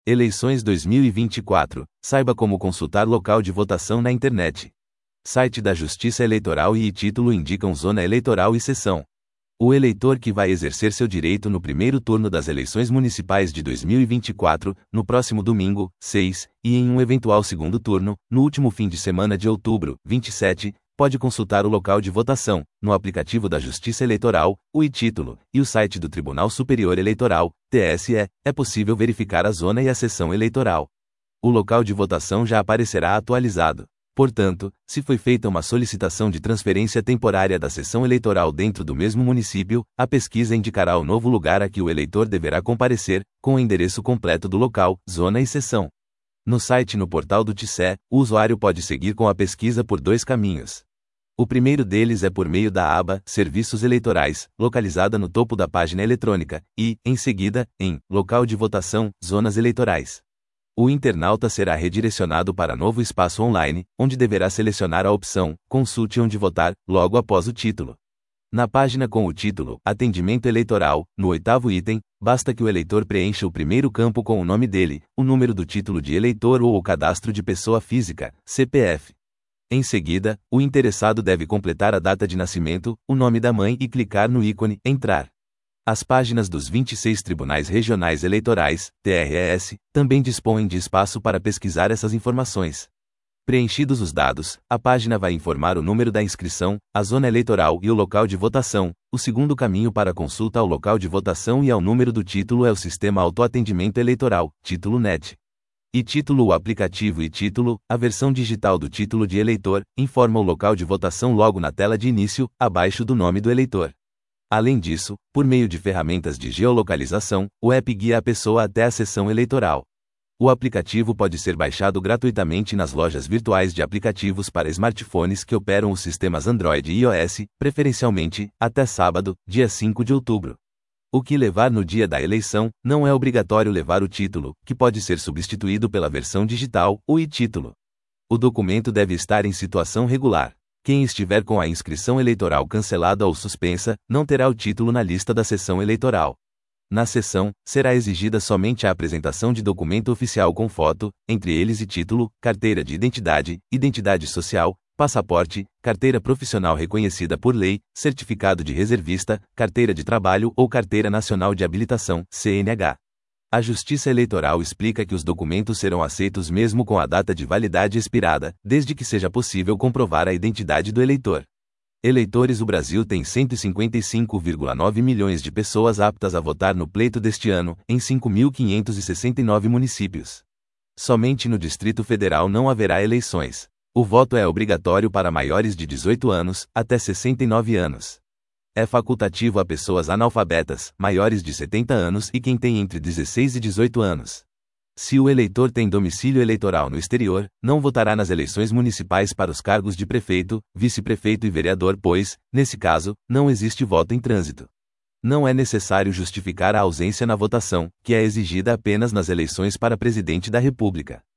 Eleições 2024. Saiba como consultar local de votação na internet. Site da Justiça Eleitoral e título indicam zona eleitoral e sessão. O eleitor que vai exercer seu direito no primeiro turno das eleições municipais de 2024, no próximo domingo, 6, e em um eventual segundo turno, no último fim de semana de outubro, 27, pode consultar o local de votação, no aplicativo da Justiça Eleitoral, o e-título, e o site do Tribunal Superior Eleitoral, TSE, é possível verificar a zona e a sessão eleitoral. O local de votação já aparecerá atualizado. Portanto, se foi feita uma solicitação de transferência temporária da sessão eleitoral dentro do mesmo município, a pesquisa indicará o novo lugar a que o eleitor deverá comparecer, com o endereço completo do local, zona e sessão. No site e no portal do TSE, o usuário pode seguir com a pesquisa por dois caminhos. O primeiro deles é por meio da aba Serviços Eleitorais, localizada no topo da página eletrônica, e, em seguida, em Local de Votação, Zonas Eleitorais. O internauta será redirecionado para novo espaço online, onde deverá selecionar a opção Consulte onde votar, logo após o título. Na página com o título Atendimento Eleitoral, no 8º item, basta que o eleitor preencha o primeiro campo com o nome dele, o número do título de eleitor ou o cadastro de pessoa física, CPF. Em seguida, o interessado deve completar a data de nascimento, o nome da mãe e clicar no ícone Entrar. As páginas dos 26 Tribunais Regionais Eleitorais, TRES, também dispõem de espaço para pesquisar essas informações. Preenchidos os dados, a página vai informar o número da inscrição, a zona eleitoral e o local de votação. O segundo caminho para consulta ao local de votação e ao número do título é o Sistema Autoatendimento Eleitoral, Título NET. E título o aplicativo e título, a versão digital do título de eleitor, informa o local de votação logo na tela de início, abaixo do nome do eleitor. Além disso, por meio de ferramentas de geolocalização, o app guia a pessoa até a sessão eleitoral. O aplicativo pode ser baixado gratuitamente nas lojas virtuais de aplicativos para smartphones que operam os sistemas Android e iOS, preferencialmente, até sábado, dia 5 de outubro. O que levar no dia da eleição, não é obrigatório levar o título, que pode ser substituído pela versão digital, o e-título. O documento deve estar em situação regular. Quem estiver com a inscrição eleitoral cancelada ou suspensa, não terá o título na lista da sessão eleitoral. Na sessão, será exigida somente a apresentação de documento oficial com foto, entre eles e título, carteira de identidade, identidade social, passaporte, carteira profissional reconhecida por lei, certificado de reservista, carteira de trabalho ou carteira nacional de habilitação, CNH. A Justiça Eleitoral explica que os documentos serão aceitos mesmo com a data de validade expirada, desde que seja possível comprovar a identidade do eleitor. Eleitores: o Brasil tem 155,9 milhões de pessoas aptas a votar no pleito deste ano, em 5.569 municípios. Somente no Distrito Federal não haverá eleições. O voto é obrigatório para maiores de 18 anos, até 69 anos. É facultativo a pessoas analfabetas, maiores de 70 anos e quem tem entre 16 e 18 anos. Se o eleitor tem domicílio eleitoral no exterior, não votará nas eleições municipais para os cargos de prefeito, vice-prefeito e vereador, pois, nesse caso, não existe voto em trânsito. Não é necessário justificar a ausência na votação, que é exigida apenas nas eleições para presidente da República.